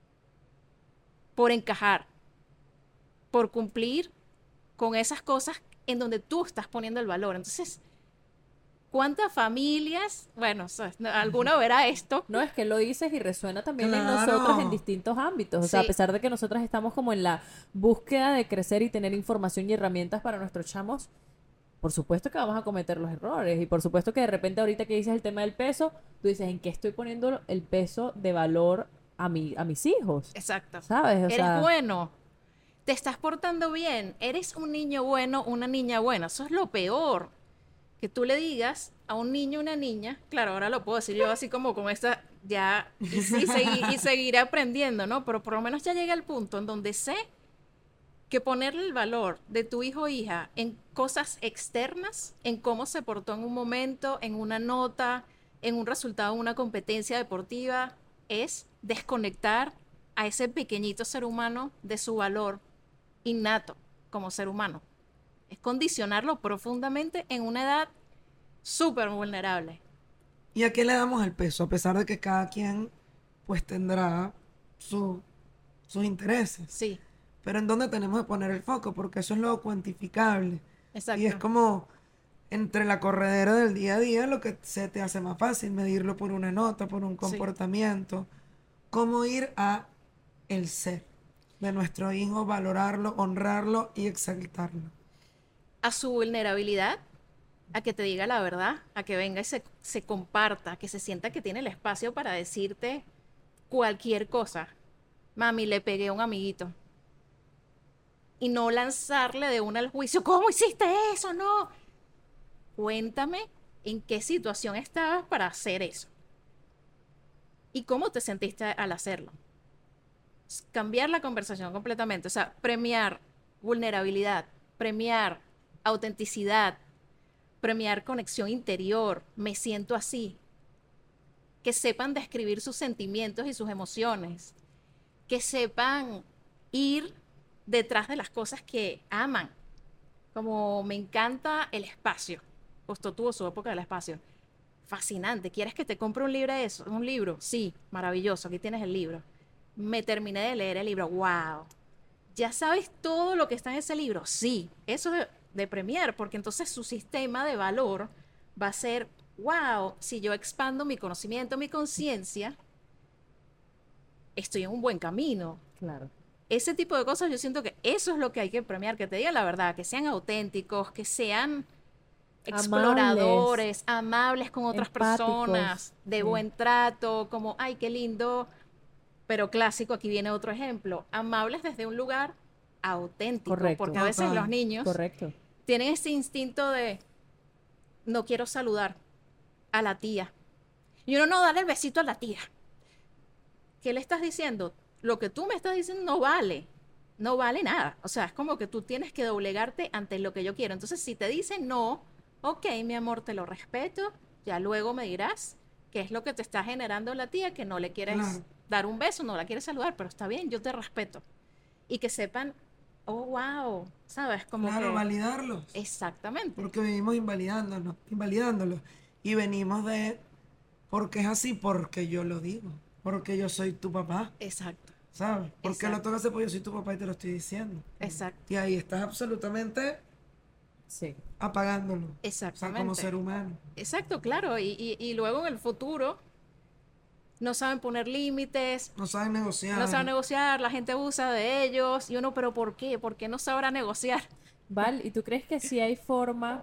por encajar, por cumplir con esas cosas en donde tú estás poniendo el valor. Entonces, ¿cuántas familias, bueno, o sea, alguna verá esto? No, es que lo dices y resuena también en Claro. nosotros en distintos ámbitos. O sea, a Sí. pesar de que nosotras estamos como en la búsqueda de crecer y tener información y herramientas para nuestros chamos, por supuesto que vamos a cometer los errores. Y por supuesto que de repente ahorita que dices el tema del peso, tú dices, ¿en qué estoy poniendo el peso de valor a, mi, a mis hijos? Exacto. ¿Sabes? O Eres sea, bueno, te estás portando bien, eres un niño bueno, una niña buena. Eso es lo peor. Que tú le digas a un niño o una niña, claro, ahora lo puedo decir yo así como con esta, ya, y, sí, segui- y seguiré aprendiendo, ¿no? Pero por lo menos ya llegué al punto en donde sé que ponerle el valor de tu hijo o hija en cosas externas, en cómo se portó en un momento, en una nota, en un resultado de una competencia deportiva, es desconectar a ese pequeñito ser humano de su valor innato como ser humano. Es condicionarlo profundamente en una edad súper vulnerable. ¿Y a qué le damos el peso? A pesar de que cada quien pues tendrá su- sus intereses. Sí, Pero ¿en dónde tenemos que poner el foco? Porque eso es lo cuantificable. exacto. Y es como entre la corredera del día a día lo que se te hace más fácil, medirlo por una nota, por un comportamiento. Cómo ir a el ser de nuestro hijo, valorarlo, honrarlo y exaltarlo. A su vulnerabilidad, a que te diga la verdad, a que venga y se, se comparta, que se sienta que tiene el espacio para decirte cualquier cosa. Mami, le pegué a un amiguito. Y no lanzarle de una al juicio, ¿cómo hiciste eso? No. Cuéntame en qué situación estabas para hacer eso. ¿Y cómo te sentiste al hacerlo? S- Cambiar la conversación completamente. O sea, premiar vulnerabilidad, premiar autenticidad, premiar conexión interior. Me siento así. Que sepan describir sus sentimientos y sus emociones. Que sepan ir detrás de las cosas que aman. Como me encanta el espacio. Justo tuvo su época del espacio. Fascinante. ¿Quieres que te compre un libro de eso? ¿Un libro? Sí, maravilloso. Aquí tienes el libro. Me terminé de leer el libro. ¡Wow! ¿Ya sabes todo lo que está en ese libro? Sí. Eso de, de premiar, porque entonces su sistema de valor va a ser, wow, si yo expando mi conocimiento, mi conciencia, estoy en un buen camino. claro. Ese tipo de cosas yo siento que eso es lo que hay que premiar, que te digan la verdad, que sean auténticos, que sean exploradores, amables con otras Empáticos. personas, de Sí. buen trato, como, ay, qué lindo, pero clásico, aquí viene otro ejemplo, amables desde un lugar auténtico, Correcto. porque a veces Total. los niños Correcto. tienen ese instinto de, no quiero saludar a la tía. Y uno no, dale el besito a la tía. ¿Qué le estás diciendo? Lo que tú me estás diciendo no vale. No vale nada. O sea, es como que tú tienes que doblegarte ante lo que yo quiero. Entonces, si te dicen no, ok, mi amor, te lo respeto. Ya luego me dirás qué es lo que te está generando la tía, que no le quieres Claro. dar un beso, no la quieres saludar, pero está bien, yo te respeto. Y que sepan, oh, wow, ¿sabes? Como Claro, que... validarlos. Exactamente. Porque vivimos invalidándonos, invalidándolos. Y venimos de, porque es así, porque yo lo digo. Porque yo soy tu papá, Exacto. ¿sabes? Porque lo Exacto. tengo que hacer porque yo soy tu papá y te lo estoy diciendo. Exacto. Y ahí estás absolutamente Sí. apagándolo. O sea, Exactamente. como ser humano. Exacto, claro. Y, y, y luego en el futuro no saben poner límites, No saben negociar. no saben negociar, la gente abusa de ellos. Y uno, ¿pero por qué? ¿Por qué no sabrá negociar? Val, ¿y tú crees que sí hay forma,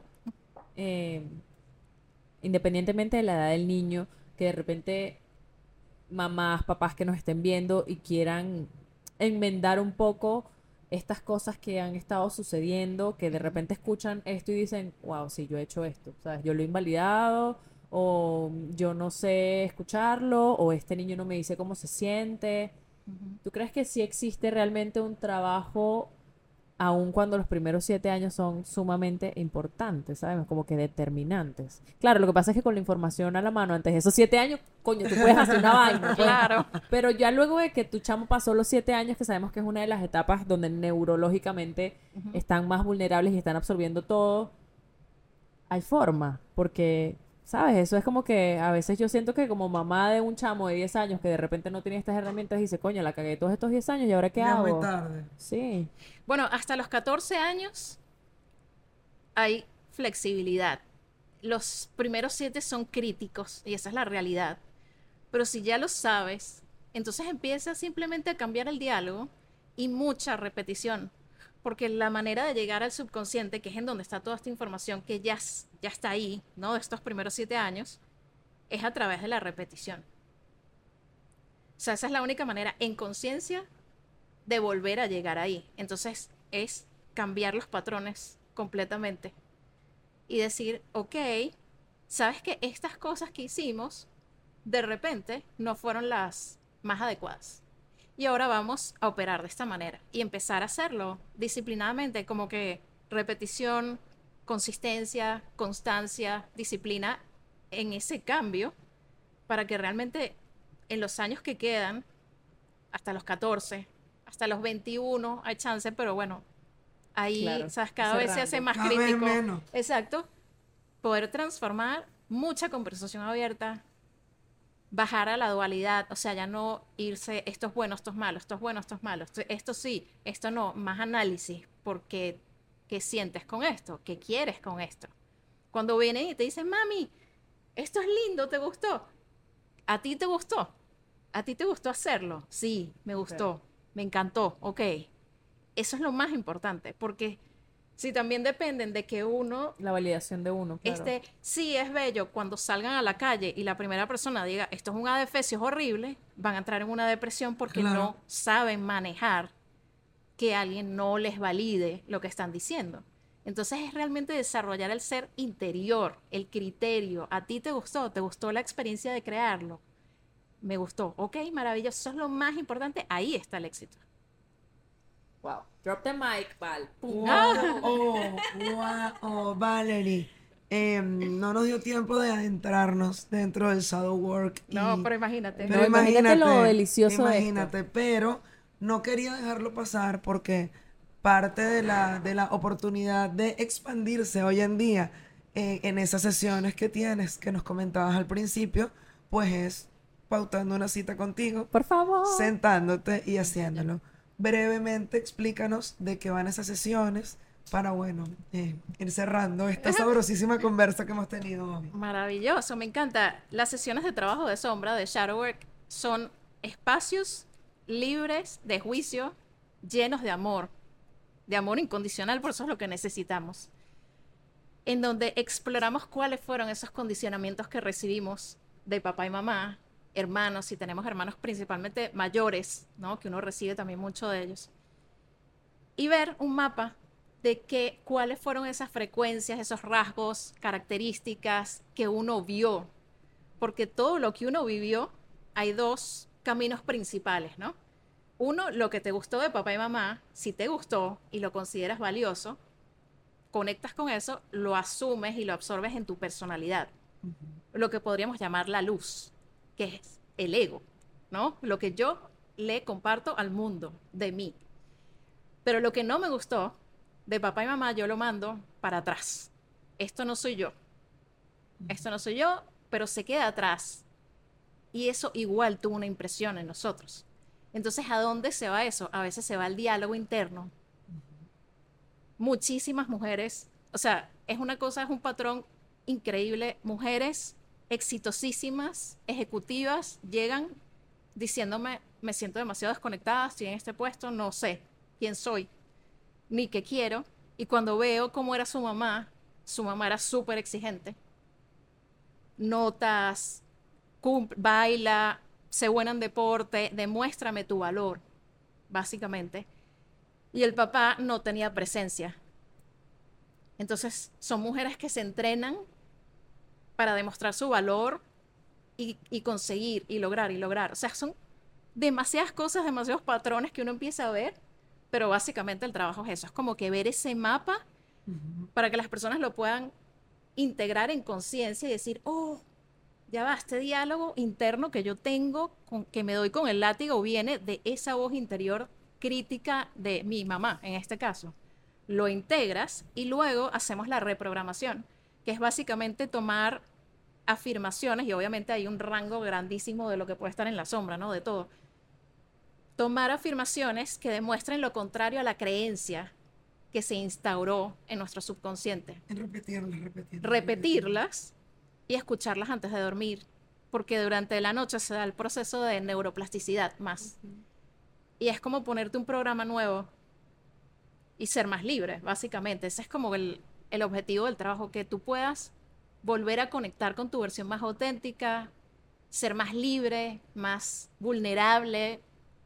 eh, independientemente de la edad del niño, que de repente mamás, papás que nos estén viendo y quieran enmendar un poco estas cosas que han estado sucediendo, que de repente escuchan esto y dicen, wow, sí, yo he hecho esto, ¿sabes? Yo lo he invalidado, o yo no sé escucharlo, o este niño no me dice cómo se siente. ¿Tú crees que sí existe realmente un trabajo, aun cuando los primeros siete años son sumamente importantes, ¿sabes? Como que determinantes? Claro, lo que pasa es que con la información a la mano, antes de esos siete años, coño, tú puedes hacer una vaina. pues. Claro. Pero ya luego de que tu chamo pasó los siete años, que sabemos que es una de las etapas donde neurológicamente están más vulnerables y están absorbiendo todo, hay forma, porque ¿Sabes? Eso es como que a veces yo siento que como mamá de un chamo de diez años que de repente no tiene estas herramientas dice, coño, la cagué todos estos diez años y ahora qué Ya hago. muy tarde. Sí. Bueno, hasta los catorce años hay flexibilidad. Los primeros siete son críticos y esa es la realidad. Pero si ya lo sabes, entonces empieza simplemente a cambiar el diálogo y mucha repetición. Porque la manera de llegar al subconsciente, que es en donde está toda esta información que ya, s- ya está ahí, ¿no? De estos primeros siete años, es a través de la repetición. O sea, esa es la única manera en conciencia de volver a llegar ahí. Entonces es cambiar los patrones completamente y decir, ok, sabes que estas cosas que hicimos de repente no fueron las más adecuadas. Y ahora vamos a operar de esta manera y empezar a hacerlo disciplinadamente, como que repetición, consistencia, constancia, disciplina en ese cambio para que realmente en los años que quedan, hasta los catorce, hasta los veintiuno hay chance, pero bueno, ahí, Claro, ¿sabes? Cada vez se hace cerrando. más Cada vez crítico. menos. Exacto. Poder transformar mucha conversación abierta, bajar a la dualidad, o sea, ya no irse, esto es bueno, esto es malo, esto es bueno, esto es malo, esto, esto sí, esto no, más análisis, porque ¿qué sientes con esto? ¿Qué quieres con esto? Cuando vienen y te dicen, mami, esto es lindo, ¿te gustó? ¿A ti te gustó? ¿A ti te gustó hacerlo? Sí, me gustó, me encantó, ok. Eso es lo más importante, porque si también dependen de que uno La validación de uno, claro. este, sí es bello cuando salgan a la calle y la primera persona diga, esto es un adefesio, es horrible, van a entrar en una depresión porque Claro. no saben manejar que alguien no les valide lo que están diciendo. Entonces es realmente desarrollar el ser interior, el criterio. ¿A ti te gustó? ¿Te gustó la experiencia de crearlo? Me gustó. Ok, maravilloso. Eso es lo más importante. Ahí está el éxito. Wow. Drop the mic, Val. Pum. Wow, oh, wow, oh, Valerie. Em, no nos dio tiempo de adentrarnos dentro del shadow work. y- No, pero imagínate. No, imagínate lo delicioso de esto. Imagínate, pero no quería dejarlo pasar porque parte de la, de la oportunidad de expandirse hoy en día eh, en esas sesiones que tienes, que nos comentabas al principio, pues es pautando una cita contigo, Por favor. sentándote y haciéndolo. Brevemente explícanos de qué van esas sesiones para, bueno, eh, ir cerrando esta sabrosísima conversa que hemos tenido hoy. Maravilloso, me encanta. Las sesiones de trabajo de sombra, de shadow work, son espacios libres de juicio, llenos de amor, de amor incondicional, por eso es lo que necesitamos, en donde exploramos cuáles fueron esos condicionamientos que recibimos de papá y mamá, hermanos, si tenemos hermanos principalmente mayores, ¿no? Que uno recibe también mucho de ellos, y ver un mapa de que, cuáles fueron esas frecuencias, esos rasgos, características que uno vio. Porque todo lo que uno vivió, hay dos caminos principales, ¿no? Uno, lo que te gustó de papá y mamá, si te gustó y lo consideras valioso, conectas con eso, lo asumes y lo absorbes en tu personalidad. Lo que podríamos llamar la luz, que es el ego, ¿no? Lo que yo le comparto al mundo de mí. Pero lo que no me gustó de papá y mamá, yo lo mando para atrás. Esto no soy yo. Esto no soy yo, pero se queda atrás. Y eso igual tuvo una impresión en nosotros. Entonces, ¿a dónde se va eso? A veces se va al diálogo interno. Muchísimas mujeres, o sea, es una cosa, es un patrón increíble. Mujeres exitosísimas, ejecutivas, llegan diciéndome, me siento demasiado desconectada, estoy en este puesto, no sé quién soy, ni qué quiero. Y cuando veo cómo era su mamá, su mamá era súper exigente. Notas, cum- baila, sé buena en deporte, demuéstrame tu valor, básicamente. Y el papá no tenía presencia. Entonces, son mujeres que se entrenan para demostrar su valor y, y conseguir y lograr y lograr. O sea, son demasiadas cosas, demasiados patrones que uno empieza a ver, pero básicamente el trabajo es eso, es como que ver ese mapa para que las personas lo puedan integrar en conciencia y decir, oh, ya va, este diálogo interno que yo tengo, con, que me doy con el látigo, viene de esa voz interior crítica de mi mamá, en este caso. Lo integras y luego hacemos la reprogramación, que es básicamente tomar afirmaciones, y obviamente hay un rango grandísimo de lo que puede estar en la sombra, ¿no? De todo. Tomar afirmaciones que demuestren lo contrario a la creencia que se instauró en nuestro subconsciente. Repetirlas, repetirlas. Repetirlas y escucharlas antes de dormir, porque durante la noche se da el proceso de neuroplasticidad más. Y es como ponerte un programa nuevo y ser más libre, básicamente. Ese es como el, el objetivo del trabajo, que tú puedas volver a conectar con tu versión más auténtica, ser más libre, más vulnerable,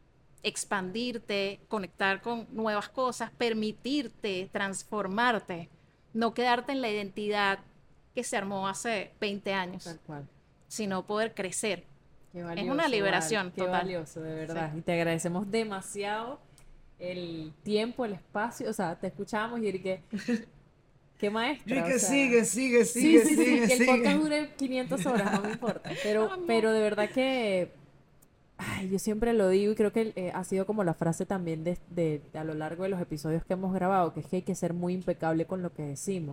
expandirte, conectar con nuevas cosas, permitirte transformarte, no quedarte en la identidad que se armó hace veinte años, Tal cual. sino poder crecer. Qué Es valioso, una liberación Val, qué total. valioso, de verdad. Y te agradecemos demasiado el tiempo, el espacio. O sea, te escuchamos y que qué maestra. Y que o sea, sigue, sigue, Sí, sigue, sí, sí, sigue, que el sigue. podcast dure quinientas horas, no me importa. Pero, pero de verdad que ay, yo siempre lo digo y creo que eh, ha sido como la frase también de, de- de a lo largo de los episodios que hemos grabado, que es que hay que ser muy impecable con lo que decimos.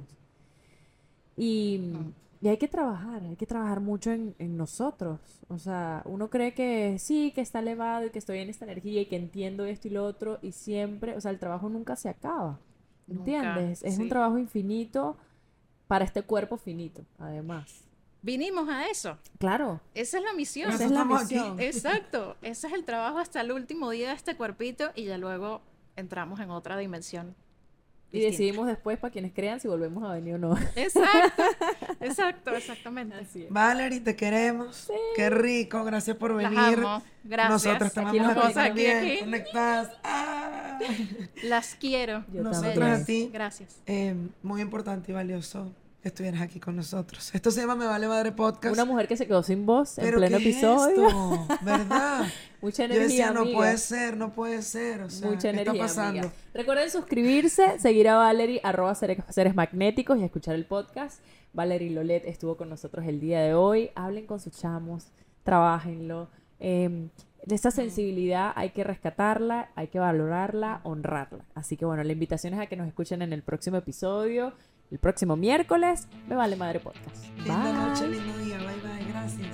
Y, y hay que trabajar, hay que trabajar mucho en, en nosotros. O sea, uno cree que sí, que está elevado y que estoy en esta energía y que entiendo esto y lo otro, y siempre, o sea, el trabajo nunca se acaba. Nunca, ¿Entiendes? Es un sí. trabajo infinito para este cuerpo finito, además. Vinimos a eso. Claro, Esa es la misión. Por esa eso es la estamos aquí. misión. Exacto. Ese es el trabajo hasta el último día de este cuerpito, y ya luego entramos en otra dimensión. Y distinta. decidimos después, para quienes crean, si volvemos a venir o no. Exacto. Exacto, exactamente. Así es. Valerie, te queremos. Qué rico, gracias por Las venir. amo. Gracias. Nosotros te Aquí amamos nos a ti vemos, aquí, también, aquí. conectadas. Ah. Las quiero. Yo Nosotros también. a ti. Gracias. Eh, muy importante y valioso que estuvieras aquí con nosotros. Esto se llama Me Vale Madre Podcast. Una mujer que se quedó sin voz en ¿Pero pleno qué es episodio. esto? ¿Verdad? Mucha Yo energía, decía, no amiga. puede ser, no puede ser. O sea, Mucha ¿qué energía, está pasando? amiga. Recuerden suscribirse, seguir a Valerie, arroba seres, seres magnéticos, y escuchar el podcast. Valerie Lolet estuvo con nosotros el día de hoy. Hablen con sus chamos, trabájenlo. Eh, de esa sensibilidad hay que rescatarla, hay que valorarla, honrarla. Así que bueno, la invitación es a que nos escuchen en el próximo episodio, el próximo miércoles. Me Vale Madre Podcast. Linda noche, Bye. lindo día. Bye, bye. Gracias.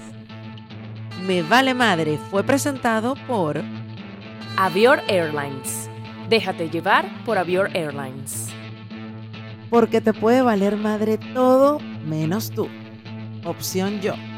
Me Vale Madre fue presentado por Avior Airlines. Déjate llevar por Avior Airlines. Porque te puede valer madre todo menos tú. Opción yo.